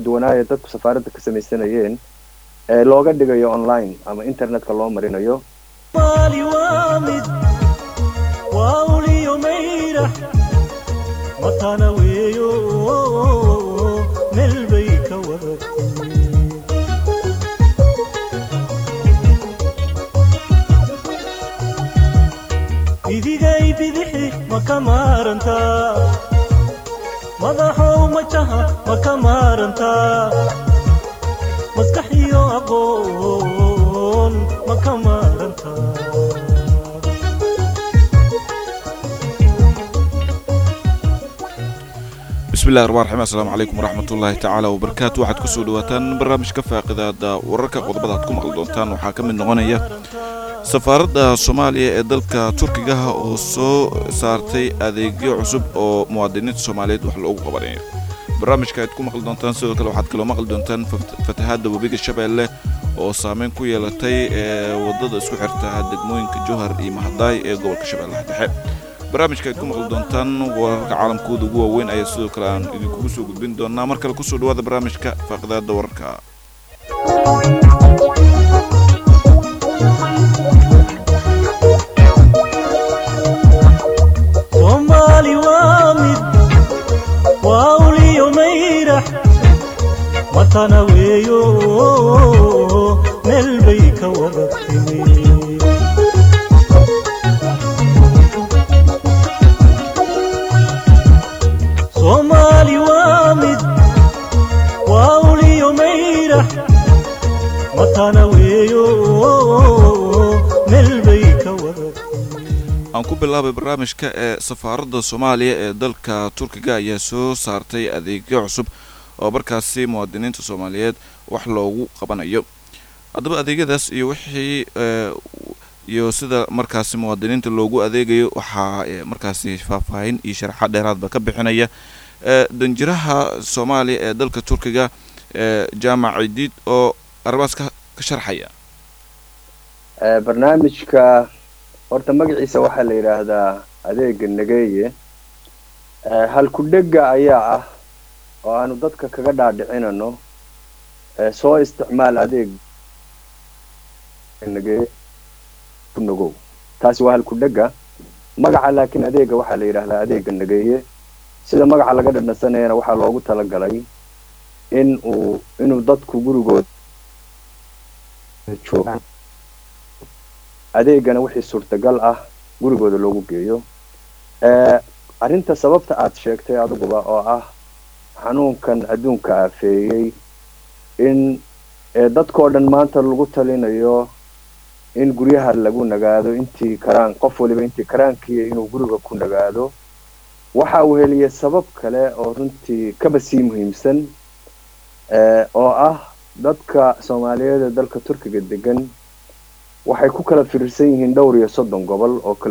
duwanaaya dadku safaaradda ka samaysanayeen ee looga dhigayo online ama internetka loo marinayo mali wamid wauliyo mayra matana weeyo melbay ka wadatay idigay bidixi makamaranta madaxow majaha makamaranta maskaxiyo aqoon makamaranta بسم الله الرحمن الرحيم السلام عليكم ورحمة الله تعالى وبركاته waxaad ku soo dhawaataan barnaamijka faaqidaada wararka qodobada aad ku maqli doontaan waxaa ka mid noqonaya safaaradda Soomaaliya ee dalka Turkiga oo soo saartay adeegyo cusub oo muwaadiniinta Soomaaliyeed wax loogu qabanayo barnaamijka aad ku maqli doontaan sidoo kale waxaad kaloo maqli doontaan fatahaadda webiga Shabeelle oo saameyn ku yeelatay wadada isku xirta degmooyinka Jowhar iyo Mahadaay ee gobolka Shabeellaha Dhexe barnaamijka aad ku maqli doontaan wararka caalamkooda ugu waaweyn ayaa sidoo kale aan idinku soo gudbin doonaa mar kale ku soo dhawaada barnaamijka faaqidaada wararka Somali wamid wauliyo mayra matana weeyo melbay ka wadatay Somali wamid wauliyo mayra matana weeyo melbay ka wadatay aan ku bilaabay barnaamijka ee safaaradda Soomaaliya ee dalka Turkiga ayaa soo saartay adeegyo cusub oo markaasi muwaadiniinta Soomaaliyeed wax loogu qabanayo haddaba adeegyadaas iyo wixii iyo sida markaasi muwaadiniinta loogu adeegayo waxa markaasi faahfaahin iyo sharaxaad dheeraad ba ka bixinaya danjiraha Soomaaliya ee dalka Turkiga Jaamac Ciidid oo arbaas ka sharxaya barnaamijka horta magaciisa waxa la yiraahdaa adeega nageeye hal ku dhaga ayaa ah oo aanu dadka kaga dhaadhicinano soo isticmaal adeeg nageeye ku nagow taasi waa hal ku dhaga magaca laakiin adeega waxa la yiraahdaa adeega nageeye sida magaca laga dhadhansanayna waxa loogu talagalay inuu dadku gurigooda joogaan adeegana wixii suurtagal ah gurigooda loogu geeyo arinta sababta aad sheegtay aduguba oo ah xanuunkan adduunka aafeeyay in dadkoo dhan maanta lagu talinayo in guryaha lagu nagaado intii karaan qof waliba intii karaankii inuu guriga ku nagaado waxa uu heliyay sabab kale oo runtii kaba sii muhiimsan oo ah dadka Soomaaliyeed ee dalka Turkiga degan waxay ku kala fiirsan yihiin dhowr iyo 30 gobol oo kala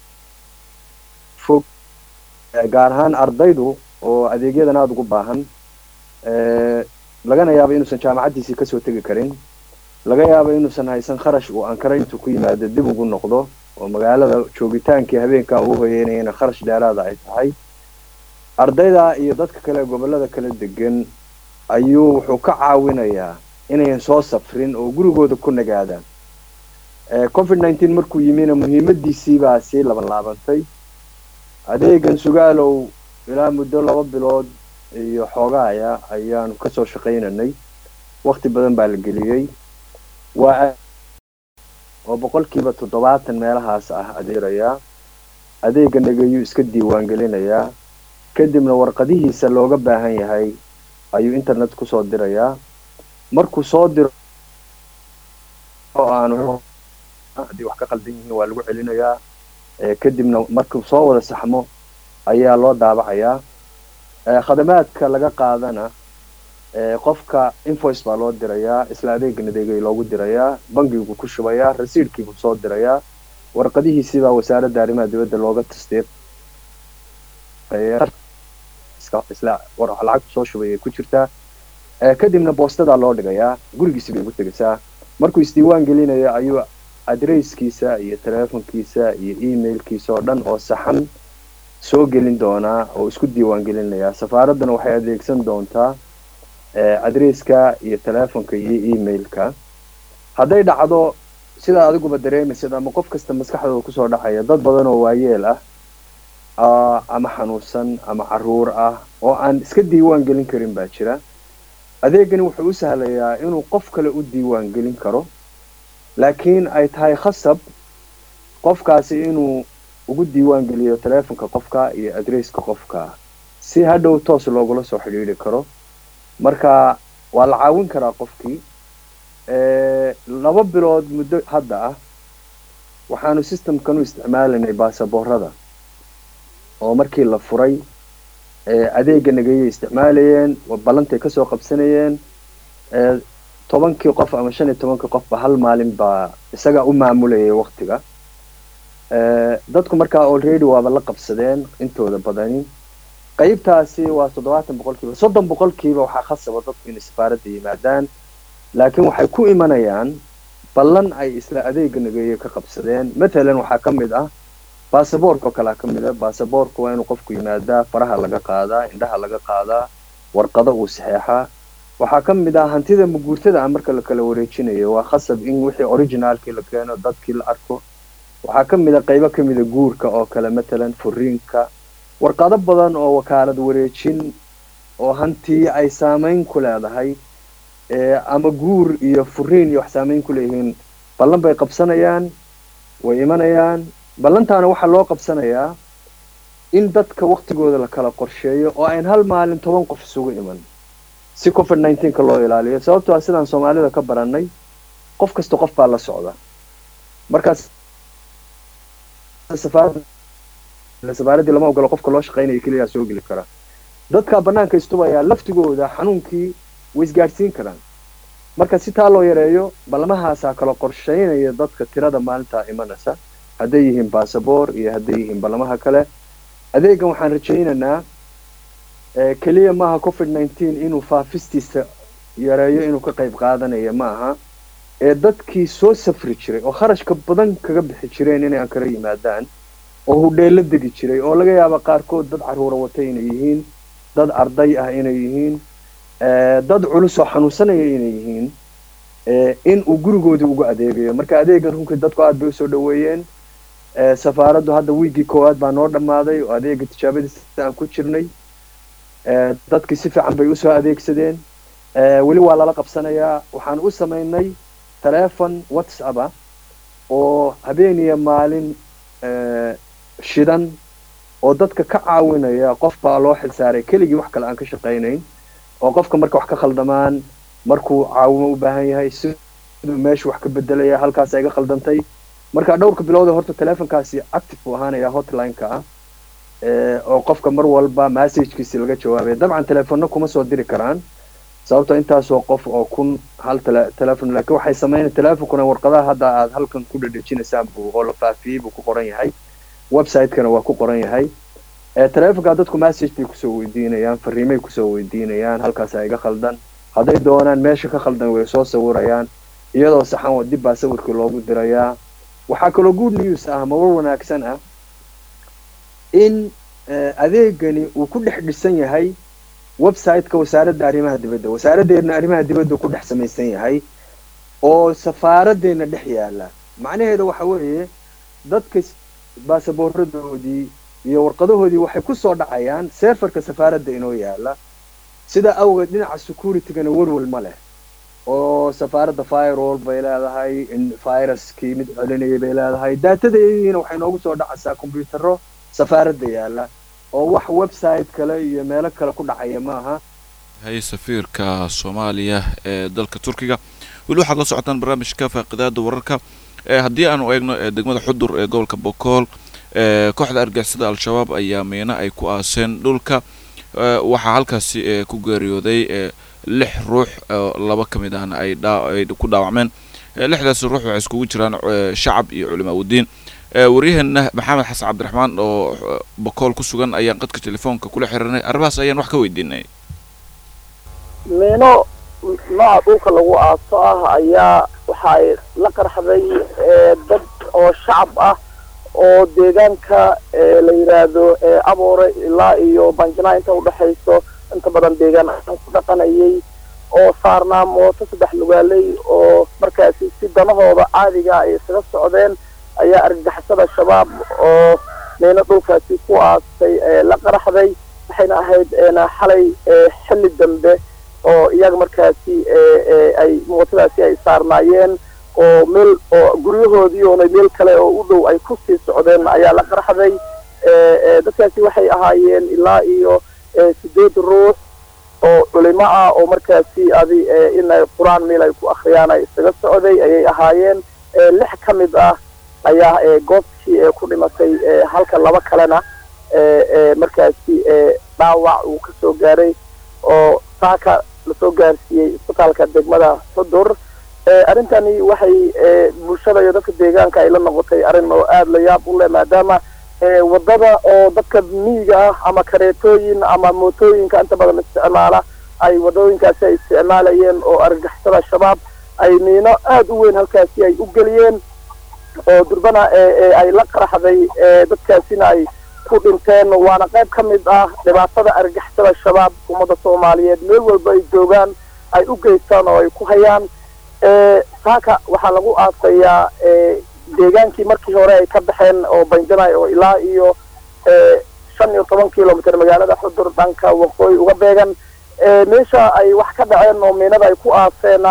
fog gaar ahaan ardaydu oo adeegyadan aad ugu baahan lagana yaabo inuusan jaamacadiisii ka soo tagi karin laga yaabo inuusan haysan kharash oo Ankara intuu ku yimaado dib ugu noqdo oo magaalada joogitaankii habeenka uu hoyeynayna kharash dheeraad ay tahay ardayda iyo dadka kale gobolada kala degan ayuu wuxuu ka caawinayaa inay soo safrin oo gurigooda ku nagaadaan COVID-19 markuu yimina muhiimadiisii baa si laabantay adeegan sugaalow ilaa muddo 2 bilood iyo xoogaaya ayaan ka soo shaqeynanay waqti badan baa la geliyay waa oo boqolkiiba 70 meelahaas ah adeega nageeyo iska diiwaan gelinayaa kadibna warqadihiisa looga baahan yahay ayuu internet ku soo dirayaa markuu soo diro oo aanu hadii wax ka qaldan yihiin waa lagu celinayaa kadibna markuu soo wada saxmo ayaa loo daabacayaa khadamaadka laga qaadana qofka invoice baa loo dirayaa isla adeega nageeyo loogu dirayaa bangigu ku shubayaa rasiidkiibu soo dirayaa warqadihiisa baa wasaaradda arrimaha dibadda looga tasdiiq isla war lacag soo shubay ku jirtaa kadibna boostada loo dhigayaa gurigiisa bay ugu tagaysaa markuu isdiiwaan gelinayo ayuu adresskiisa iyo telefonkiisa iyo emailkiisa oo dhan oo saxan soo gelin doonaa oo isku diiwaan gelinaya safaaradana waxay adeegsan doontaa adresska iyo telefonka iyo emailka hadday dhacdo sida adiguba dareemaysid ama qof kasta maskaxdooda kusoo dhacaya dad badan oo waayeel ah ama xanuunsan ama caruur ah oo aan iska diiwaan gelin karin baa jira adeegani wuxuu u sahlayaa inuu qof kale u diiwaan gelin karo laakiin ay tahay khasab qofkaasi inuu ugu diiwaan geliyo telefonka qofka iyo adresska qofka si hadhow toos loogula soo xiriiri karo marka waa la caawin karaa qofkii 2 bilood muddo hadda ah waxaanu systemkan u isticmaalanay baasaboorada oo markii la furay adeega nagayay isticmaalayeen balantay ka soo qabsanayeen 10 qof ama 15 qof hal maalin baa isaga u maamulayay waqtiga dadku markaa already waaba la qabsadeen intooda badani qaybtaasi waa 70% 30% waxaa khasaba dadku in safaaradda yimaadaan laakiin waxay ku imanayaan ballan ay isla adeega nagayay ka qabsadeen مثلا waxaa kamid ah baasaboorka kala kamid ah baasaboorku waa inuu qofku yimaadaa faraha laga qaadaa indhaha laga qaadaa warqado uu saxeexa waxaa kamid ah hantida muguurtada marka la kala wareejinayo waa khasab in wixii originalkii la keeno dadkii la arko waxaa kamid ah qaybo kamid ah guurka oo kale مثلا furiinka warqado badan oo wakaalad wareejin oo hantii ay saameyn ku leedahay ama guur iyo furiin iyo wax saameyn ku leeyihiin ballan bay qabsanayaan way imanayaan ballantaana waxa loo qabsanayaa in dadka waqtigooda la kala qorsheeyo oo aan hal maalin 10 qof isugu iman si COVID-19 ka loo ilaaliyo sababtoo ah sidaan Soomaalida ka baranay qof kasta qof baa la socda markaas safaaradda lama ogolo qofka loo shaqeynayo kaliya soo gali kara dadka banaanka istubaya laftigooda xanuunkii ويسجارسين كران marka si taa loo yareeyo balamahaasa kala qorsheynaya dadka tirada maalinta imanaysa haday yihiin baasaboor iyo haday yihiin balamaha kale adeegan waxaan rajaynaynaa kaliya maaha COVID-19 inuu faafistiisa yareeyo inuu ka qayb qaadanayo maaha dadkii soo safri jiray oo kharashka badan kaga bixi jireen inay aan kala yimaadaan oo hudheelo degi jiray oo laga yaabo qaarkood dad caruur watay inay yihiin dad arday ah inay yihiin dad culus oo xanuunsanaya inay yihiin in uu gurigoodii ugu adeegayo marka adeegan runtii dadku aad bay u soo dhaweeyeen safaaraddu hadda wiigii koowaad baa noo dhamaaday oo adeega tijaabadiisa aan ku jirnay dadkii si fiican bay u soo adeegsadeen weli waa lala qabsanayaa waxaan u sameynay telephone WhatsApp oo habeen iyo maalin shidan oo dadka ka caawinaya qof baa loo xilsaaray keligii wax kale aan ka shaqeynayn oo qofka marka wax ka khaldamaan markuu caawimo u baahan yahay sidoo meesha wax ka bedelaya halkaas ay ga khaldantay marka dhowrka bilowda horta telefonkaasi active u ahaanaya hotline-ka oo qofka mar walba message-kiisa laga jawaabay dabcan telefoonna kuma soo diri karaan sababtoo intaas oo qof oo kun hal telefon laakiin waxay sameeyeen telefonkuna warqadaha hadda aad halkan ku dhadhajinaysaan buu oo la faafiyay buu ku qoran yahay website-kana waa ku qoran yahay telefonka dadku message bay kusoo weydiinayaan fariimay kusoo weydiinayaan halkaas ay ga khaldan haday doonaan meesha ka khaldan way soo sawirayaan iyadoo saxan dib baa sawirka loogu dirayaa waxaa kaloo good news ah war wanaagsan ah in adeegani uu ku dhex dhisan yahay website-ka wasaaradda arrimaha dibadda wasaaraddeena arrimaha dibadda ku dhex samaysan yahay oo safaaraddeena dhex yaala macnaheedu waxa weeye dadka baasaboorradoodii iyo warqadahoodii waxay ku soo dhacayaan serverka safaaradda inoo yaala sida awgeed dhinaca security-gana warwal ma leh oo safaaradda firewall bay leedahay viruskii mid celinaya bay leedahay daatadeediina waxay noogu soo dhacaysaa kombiyuutarro safaaradda yaala oo wax website kale iyo meelo kale ku dhacaya maaha hay safiirka Soomaaliya ee dalka Turkiga wali waxa la socotaan barnaamijka faaqidaada wararka haddii aanu eegno degmada Xudur ee gobolka Boqol kooxda argagixisada al-shabaab ayaa meena ay ku aaseen dhulka waxa halkaasi ku geeriyooday 6 ruux laba kamid ahna ay ku dhaawacmeen 6daas ruux waxay isku jiraan shacab iyo culimaawidiin wariyahana maxamed xasan cabdiraxmaan oo Boqol ku sugan ayaan qadka telefoonka kula xiriirnay arbaas ayaan wax ka weydiinay meeno nooca dhulka lagu aaso ah ayaa waxay la qarxday dad oo shacab ah oo deegaanka la yiraahdo Aboore ilaa iyo Banjana inta u dhaxayso inta badan deegaan ku dhaqanayay oo saarnaa mooto 3 lugaaley oo markaasi si danahooda caadiga ay isaga socdeen ayaa argagixisada shabaab oo meena dhulkaasi ku aasay la qaraxday waxayna ahayd xalay xilli dambe oo iyaga markaasi ay mootadaasi ay saarnaayeen oo meel oo guryahoodii oo meel kale oo u dhow ay ku sii socdeen ayaa la qaraxday dadkaasi waxay ahaayeen ilaa iyo 8 ruux oo culimo ah oo markaasi in quraan meel ay ku akhriyaan ay isaga socday ayay ahaayeen 6 ka mid ah ayaa goobtii ku dhimatay halka 2 kalena markaasi dhaawac uu ka soo gaaray oo saaka la soo gaarsiiyay isbitaalka degmada Xudur arintani waxay bulshada iyo dadka deegaanka ay la noqotay arin oo aad la yaab u leh maadaama wadada oo dadka miyiga ah ama kareetooyin ama mootooyinka inta badan isticmaala ay wadooyinkaasi ay isticmaalayeen oo argagixisada shabaab ay miino aad u weyn halkaasi ay u geliyeen oo durbana ay la qaraxday dadkaasina ay ku dhinteen waana qayb ka mid ah dhibaatada argagixisada shabaab ummadda Soomaaliyeed meel walba ay joogaan ay u geystaan oo ay ku hayaan saaka waxaa lagu aasayaa deegaankii markii hore ay ka baxeen oo Banjanaay oo ilaa iyo 15 kilomitir magaalada Xudur dhanka waqooyi uga beegan meesha ay wax ka dhaceen oo meenada ay ku aaseena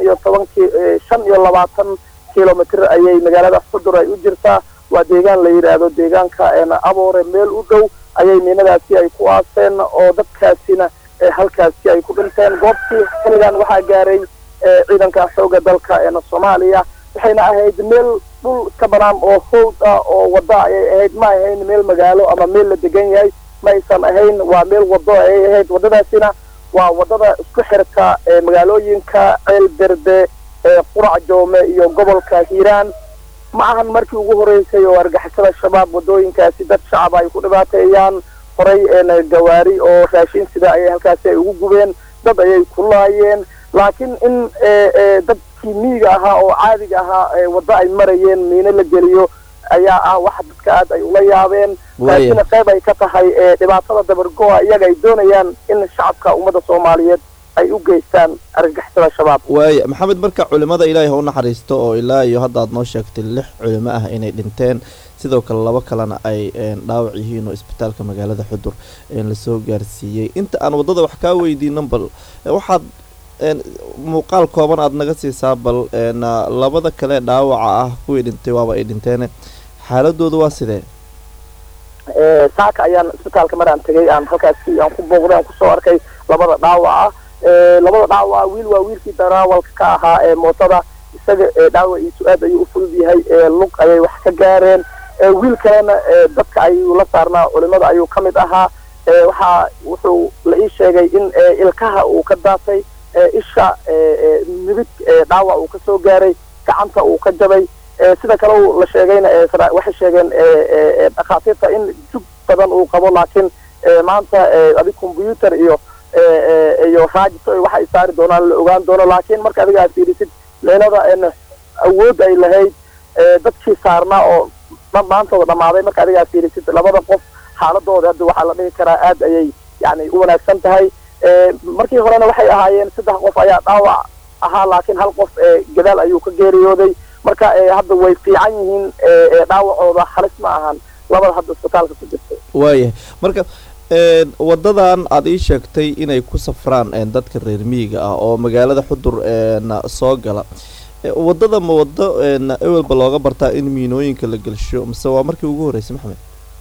25 kilomitir ayay magaalada Xudur ay u jirtaa waa deegaan la yiraahdo deegaanka Aboore meel u dhow ayay meenadaasi ay ku aaseen oo dadkaasina halkaasi ay ku dhinteen goobtii xiligan waxaa gaaray ciidanka xooga dalka Soomaaliya waxayna ahayd meel dhul ka banaan oo howd ah oo wada ay ahayd ma ahayn meel magaalo ama meel la degan yahay ma aysan ahayn waa meel wado ay ahayd wadadaasina waa wadada isku xirta magaalooyinka Ceel Berde Qurac Joome iyo gobolka Hiiraan ma ahan markii ugu horeysay oo argagixisada shabaab wadooyinkaasi dad shacab ay ku dhibaateeyaan horay gawaari oo raashin sida ay halkaasi ay ugu gubeen dad ayay ku laayeen laakiin in dadkii miyiga ahaa oo caadiga ahaa wada ay marayeen miino la geliyo ayaa ah wax dadka aad ay ula yaabeen laakiin qayb ay ka tahay dhibaatada dabargo'a iyaga ay doonayaan in shacabka ummadda Soomaaliyeed ay u geystaan argagixisada shabaab waaya maxamed marka culimada ilaahay ha u naxariisto oo ilaa iyo hadda aad noo sheegtay 6 culimo ah inay dhinteen sidoo kale 2 kalena ay dhaawac yihiin oo isbitaalka magaalada Xudur la soo gaarsiiyay inta aan wadada wax ka weydiinan bal waxaad muuqaal kooban aad naga siisaa bal 2 kale dhaawaca ah kuwii dhintay waaba ay dhinteen xaaladoodu waa sidee saaka ayaan isbitaalka maraan tagay aan halkaasi aan ku booqday aan ku soo arkay 2 dhaawac wiil waa wiilkii darawalka ka ahaa mootada isaga dhaawaciisu aad ayuu u fudud yahay lug ayay wax ka gaareen wiil kalena dadka ayuu la saarnaa culimada ayuu ka mid ahaa wuxuu la ii sheegay in ilkaha uu ka daatay isha midig dhaawac uu ka soo gaaray gacanta uu ka jabay sida kale la sheegayna waxay sheegeen dhakhaatiirta in jug badan uu qabo laakiin maanta computer iyo raajito waxa ay saari doonaan la ogaan doono laakiin marka adiga aad fiirisid meenada awood ay lahayd dadkii saarnaa oo maantooda dhamaaday marka adiga aad fiirisid 2 qof xaaladooda hadda waxaa la dhihi karaa aad ayay yani u wanaagsan tahay markii horena waxay ahaayeen 3 qof ayaa dhaawac ahaa laakiin 1 qof gadaal ayuu ka geeriyooday marka hadda way fiican yihiin dhaawacooda halis ma ahan 2 hadda isbitaalka ku jirtay waayahay marka wadadan aad ii sheegtay inay ku safraan dadka reer miyiga ah oo magaalada Xudur soo gala wadada ma wado awalba looga bartaa in miinooyinka la gelsho mise waa markii ugu horeysay maxamed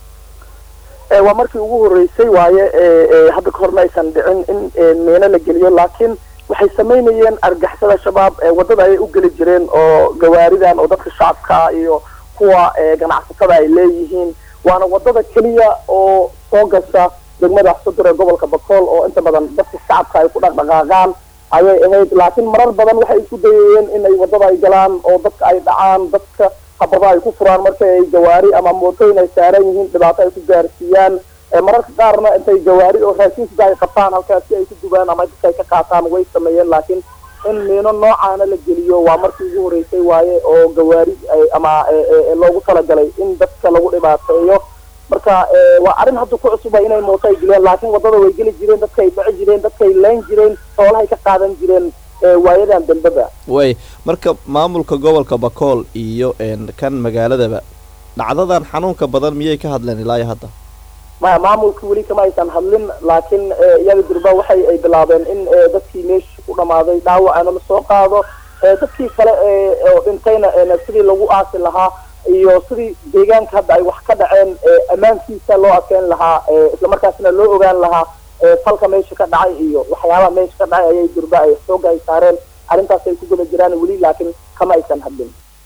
waa markii ugu horeysay waaye hadda ka hor ma aysan dhicin in meena la geliyo laakiin waxay sameynayeen argagixisada shabaab wadada ay u geli jireen oo gawaaridan oo dadka shacabka iyo kuwa ganacsatada ay leeyihiin waana wadada kaliya oo soo gasha degmada Xudur ee gobolka Bakool oo inta badan dadka shacabka ay ku dhaqdhaqaaqaan ayay ahayd laakiin marar badan waxay isku dayeen in ay wadada ay galaan oo dadka ay dhacaan dadka habada ay ku furaan markay ay gawaari ama mootooyin ay saaran yihiin dhibaato ay ku gaarsiiyaan mararka qaarna intay gawaari oo raashin sida ay qabtaan halkaasi ay ku dubaan ama dadka ay ka qaataan way sameeyeen laakiin in meeno noocaana la geliyo waa markii ugu horeysay waaye oo gawaari ama loogu talagalay in dadka lagu dhibaateeyo marka waa arrin hadda ku cusub inay mooto ay geliyaan laakiin wadada way geli jireen dadka ay dhici jireen dadka ay leen jireen xoolaha ka qaadan jireen waayadan dambaba way marka maamulka gobolka Bakool iyo kan magaaladaba dhacdadan xanuunka badan miyay ka hadleen ilaa hadda maamulku weli kama aysan hadlin laakiin iyaga durba waxay ay bilaabeen in dadkii meesha ku dhamaaday dhaawacana la soo qaado dadkii kale oo dhintayna sidii lagu aasi lahaa iyo sidii deegaanka hadda ay wax ka dhaceen ammaankiisa loo adkeyn lahaa isla markaasna loo ogaan lahaa falka meesha ka dhacay iyo waxyaabaha meesha ka dhacay ayay durba ay xoog ay saareen arrintaas ay ku guda jiraan weli laakiin kama aysan hadlin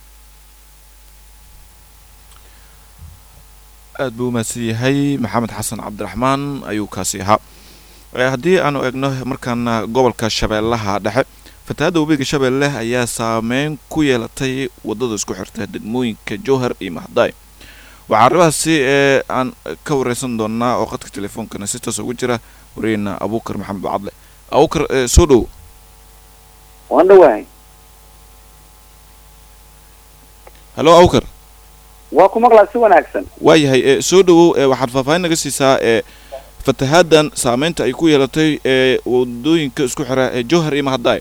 aad buu mahadsan yahay maxamed xasan cabdiraxmaan ayuu kaasi ahaa haddii aanu eegno markaana gobolka shabeellaha dhexe fatahaadda webiga shabeelle ayaa saameyn ku yeelatay waddada isku xirta degmooyinka jowhar iyo mahdaay waxaa arrimahaasi aan ka wareysan doonaa oo qadka telefoonkana si toos ugu jira wariyeyna abuukar maxamed bacadle abuukar soo dhow waan dhawahay halo abuukar waa ku maqlaa si wanaagsan waayahay soo dhowow waxaad faahfaahin naga siisaa fatahaadan saameynta ay ku yeelatay wadooyinka isku xira jowhar iyo mahdaay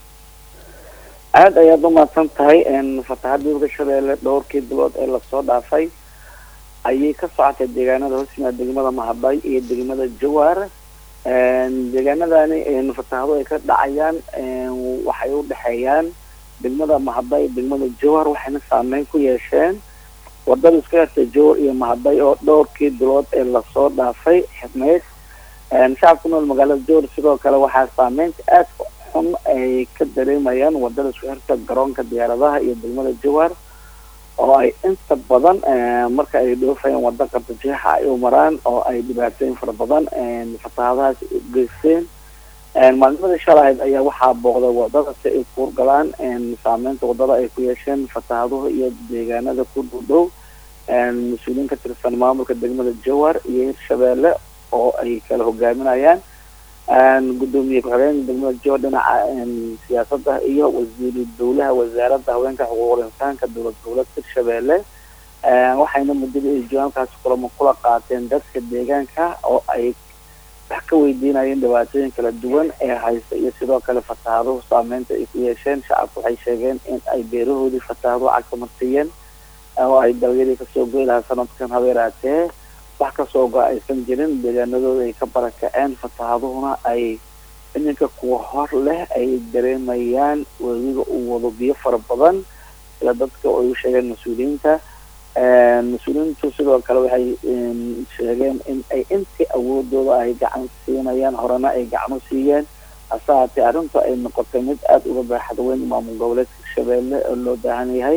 aad ayaad umahadsan tahay fatahada webiga shabeelle dhowrkii bilood ee lasoo dhaafay ayay ka socotay deegaanada hoos yimaada degmada mahdaay iyo degmada jowhar deegaanadani fatahado ay ka dhacayaan waxay u dhexeeyaan degmada mahdaay degmada jowhar waxayna saameyn ku yeesheen wadada isku xirta jowhar iyo mahdaay oo dhowrkii bilood ee lasoo dhaafay xidhmeyd shacabka nool magaalada jowhar sidoo kale waxaa saameynta aad xun ay ka dareemayaan wadada isku xirta garoonka diyaaradaha iyo degmada jowhar oo ay inta badan marka ay dhoofayaan wada qardajeexa ay u maraan oo ay dhibaatooyin fara badan fatahadahaas u geysteen maalmada shalahayd ayaa waxaa booqday wadada si ay ku galaan saameynta wadada ay ku yeesheen fatahaduhu iyo deegaanada ku dhow mas-uuliyiin ka tirsan maamulka degmada jowhar iyo hirshabeelle oo ay kala hogaaminayaan gudoomiye ku-xigeenka degmada jowhar dhinaca siyaasadda iyo wasiiru dowlaha wasaaradda haweenka xuquuqul insaanka dowlad goboleedka hirshabeelle waxayna muddada ay jawaabkaas kulamo kula qaateen dadka deegaanka oo ay wax ka weydiinayeen dhibaatooyin kala duwan ee haysta iyo sidoo kale fatahaduhu saameynta ay ku yeesheen shacabku waxay sheegeen in ay beerahoodii fatahaduhu cagka marsiiyeen oo ay dalagyadii kasoo goy lahaa sanadkan habeeraatee wax kasoo go aysan jirin deegaanadooda ay ka barakaceen fatahaduhuna ay iminka kuwa hor leh ay dareemayaan webiga uu wado biyo fara badan sida dadka ay u sheegeen mas-uuliyiinta mas-uuliyiintu sidoo kale waxay sheegeen in ay intii awoodooda ay gacan siinayaan horena ay gacmo siiyeen hase haatee arrintu ay noqotay mid aada uga baaxad weyn maamul goboleedka hirshabeelle oo loo baahan yahay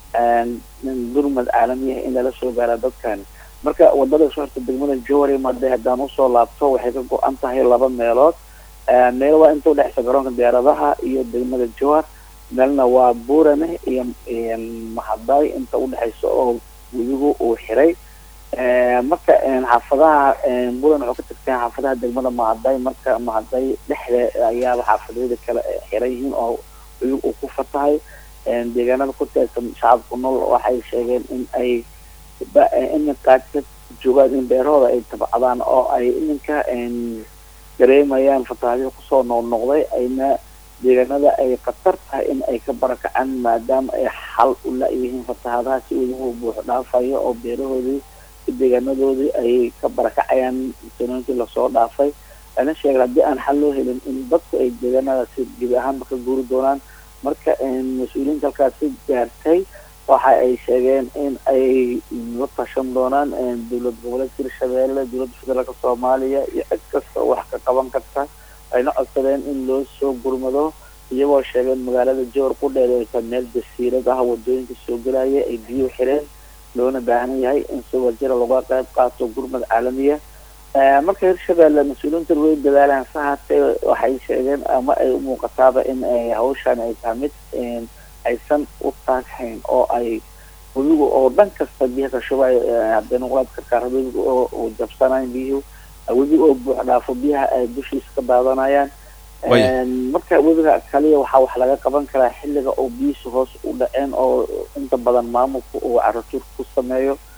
gurmad caalamiya in lala soo gaara dadkan marka wadada isku xirta degmada jowhar iyo mahdaay haddaan usoo laabto waxay ka go-an tahay laba meelood meel waa inta udhexeysa garoonka diyaaradaha iyo degmada jowhar meelna waa buurane iyo mahdaay inta udhexeysa oo webigu uu xiray marka xaafadaha buurane wuxuu ka tirsan xaafadaha degmada mahdaay marka mahdaay dhexde ayaaba xaafadeeda kale xiran yihiin oo webigu uu ku fatahay deegaanada ku teersan shacabku nool waxay sheegeen in ay iminka ka joogaan in beerahooda ay tabcadaan oo ay iminka dareemayaan fatahaadyo kusoo noqnoqday ayna deegaanada ay khatar tahay in ay ka barakacaan maadaama ay xal u la-yihiin fatahaadaha si webigu buux dhaafayo oo beerahoodii deegaanadoodii ay ka barakacayaan sanooyinkii lasoo dhaafay ana sheegay haddii aan xal loo helin in dadku ay deegaanadaasi gebi ahaanba ka guuri doonaan marka mas-uuliyiinta halkaasi gaartay waxa ay sheegeen in ay la tashan doonaan dowlad goboleedka hirshabeelle dowladda federaalka soomaaliya iyo cid kasta wax ka qaban karta ayna codsadeen in loo soo gurmado iyagoo sheegeen magaalada jowhar qudheeda ay tahay meel jasiirad ah wadooyinka soo gelaya ay biyo xireen loona baahan yahay in si wajira laga qayb qaato gurmad caalamiya marka hirshabeelle mas-uuliyiinta way dadaalaan se haatee waxay sheegeen ama ay umuuqataaba in hawshan ay tahay mid aysan u taaghayn oo ay webigu oo dhan kasta biyaha ka shubay haddii nuqlaad karkaar webiga oo jabsanayn biyuhu webiga oo buux dhaafo biyaha ay dushiisa ka daadanayaan marka webiga kaliya waxaa wax laga qaban karaa xilliga oo biyihiisa hoos u dhaceen oo inta badan maamulka uu caratuur ku sameeyo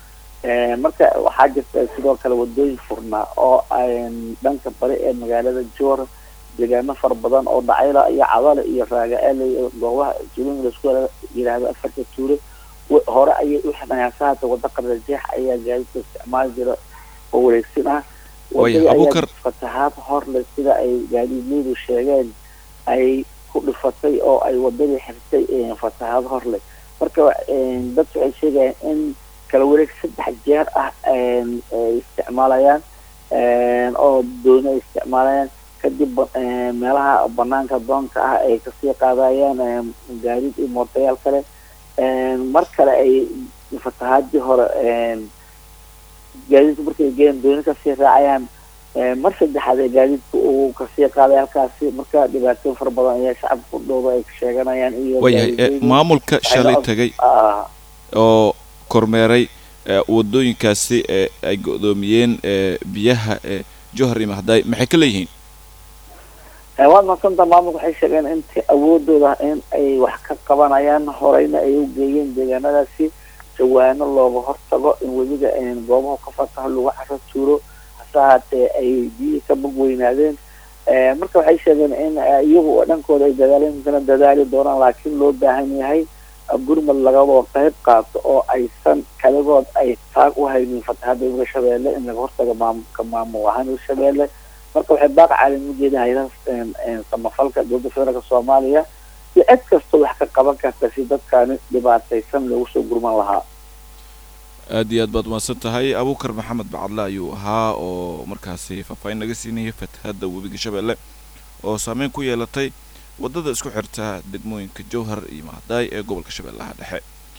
marka waxaa jirta sidoo kale wadooyin furnaa oo dhanka bari ee magaalada Joor deegaano fara badan oo dhacayla iyo cadale iyo raagaale iyo goobaha jilin la isku yiraahdo afarta tuure hore ayay u xanaasahada wada qardajeex ayaa gaadiidka isticmaal jira oo wareegsan ah way Abuukar fatahaad hor la sida ay gaadiidleydu sheegeen ay ku dhifatay oo ay wadada xirtay fatahaad hor leh marka dadku ay sheegayaan in kala wareeg 3 jeer ah ay isticmaalayaan oo doona isticmaalayaan kadib meelaha banaanka doonka ah ay ka sii qaadayaan gaadiid iyo mootayaal kale mar kale ay fatahaadii hore gaadiidku markay geen doona ka sii raacayaan mar saddexaad ay gaadiidku uu ka sii qaaday halkaasi marka dhibaatooyin fara badan ayaa shacabku dhowr ay sheeganayaan iyo maamulka shalay tagay oo kormeeray wadooyinkaasi ay go'doomiyeen biyaha Jowhar iyo Mahday maxay ka leeyihiin waan maanta maamulku waxay sheegeen in awoodooda in ay wax ka qabanayaan horeyna ay u geeyeen deegaanadaasi jawaano looga hortago in wadiga goobaha ka fataha lagu xaro tuuro hasaatee ay biyo ka bogweynaadeen marka waxay sheegeen in iyagu dhankooda ay dadaali doonaan laakiin loo baahan yahay gurmad laga wada qayb qaato oo aysan kaligood ay taag u haynin fatahaada uga Shabeelle in laga hortago maamul ahaan Shabeelle marka waxay baaq caalami u jeedinayaa samafalka dowladda federaalka Soomaaliya si cid kasta wax ka qaban karta si dadkaan dhibaataysan lagu soo gurman lahaa aad iyo aad baad maasan tahay Abuukar Maxamed Bacadle ayuu ahaa oo markaasi faahfaahin naga siinayay fatahaada webiga Shabeelle oo saameyn ku yeelatay wadada isku xirta degmooyinka Jowhar iyo Mahday ee gobolka Shabeellaha Dhexe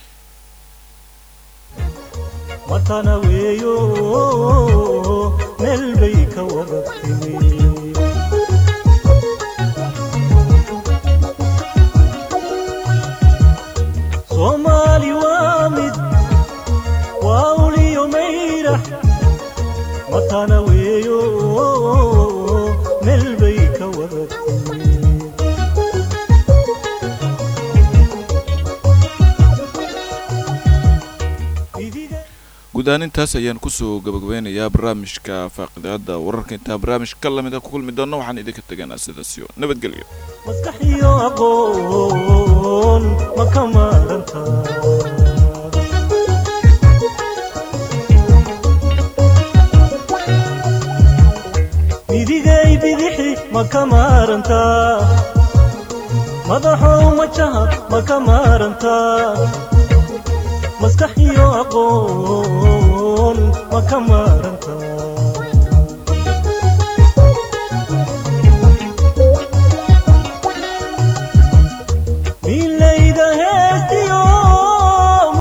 matana weeyo meel bay ka wadatay Soomaali waa mid waa uliyo meeyra matana weeyo meel bay ka wadatay gudaanintaas ayaan ku soo gabagabeynayaa barnaamijka faaqidaada wararka inta barnaamijka lamida ku kulmi doono waxaan idinka tagaynaa sidaas iyo nabadgelyo maskaxiyo aqoon ma kamaranta midigay bidixi ma kamaranta madaxow majaha ma kamaranta maskaxiyo aqoon ma kamaranta milayda